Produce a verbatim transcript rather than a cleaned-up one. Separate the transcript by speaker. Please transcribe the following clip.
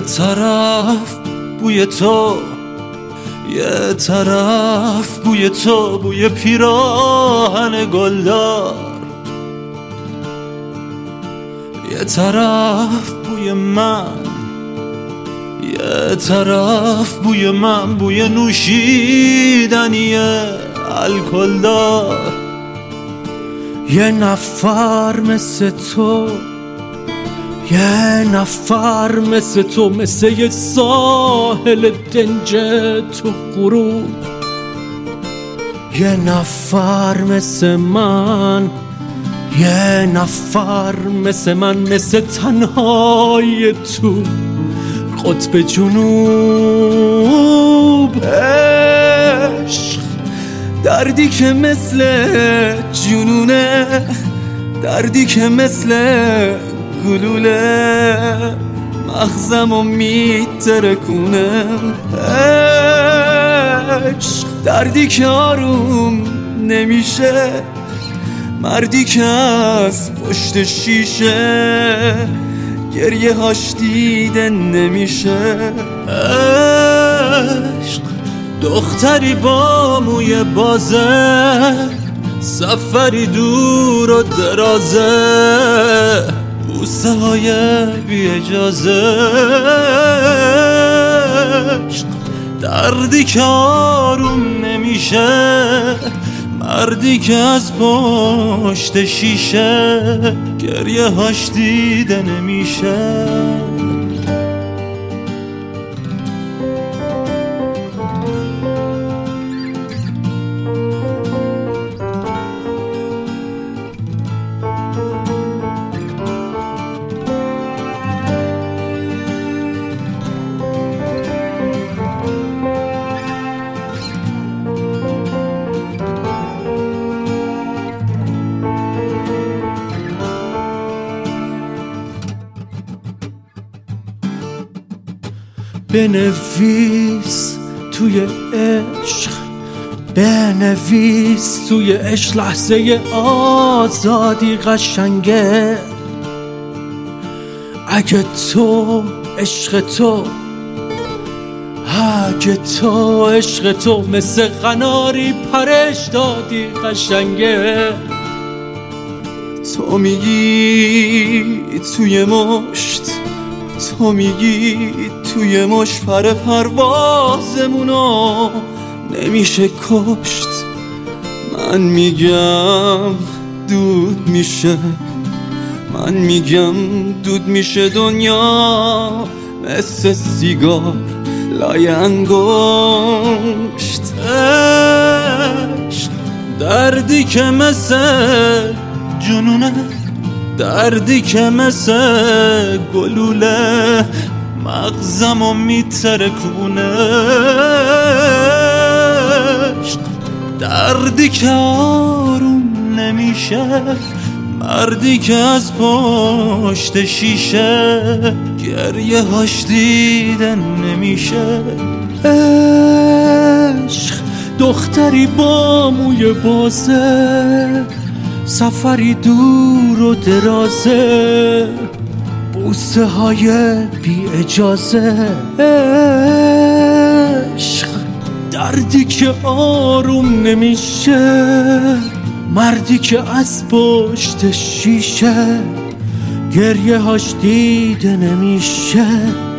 Speaker 1: طرف بوی تو، یه طرف بوی تو، بوی پیراهن گلدار، یه طرف بوی من، یه طرف بوی من، بوی نوشیدنی الکلدار. یه نفر مثل تو، یه نفر مثل تو، مثل یه ساحل دنج تو غروب. یه نفر مثل من، یه نفر مثل من، مثل تنهای تو قطب جنوب. عشق دردی که مثل جنونه، دردی که مثل گلوله مغزمو میترکونه. عشق دردی که آروم نمیشه، مردی که از پشت شیشه گریه هاش دیده نمیشه. عشق دختری با موی بازه، سفری دور و درازه، بوسه های بی اجازه. عشق دردی که آروم نمیشه، مردی که از پشت شیشه گریه هاش دیده نمیشه. بنویس توی عشق، بنویس توی عشق، لحظه آزادی قشنگه. اگه تو عشق تو، اگه تو عشق تو، مثل قناری پرش دادی قشنگه. تو میگی توی مشت، تو میگی توی مش پر پروازمونو نمیشه کشت. من میگم دود میشه، من میگم دود میشه دنیا، مثل سیگار لای انگشت. عشق دردی که مثل جنونه، دردی که مثل گلوله مغزمو میترکونه. دردی که آروم نمیشه، مردی که از پشت شیشه گریه هاش دیده نمیشه. عشق دختری با موی بازه، سفری دور و درازه، بوسه های بی اجازه. عشق دردی که آروم نمیشه، مردی که از پشت شیشه گریه هاش دیده نمیشه.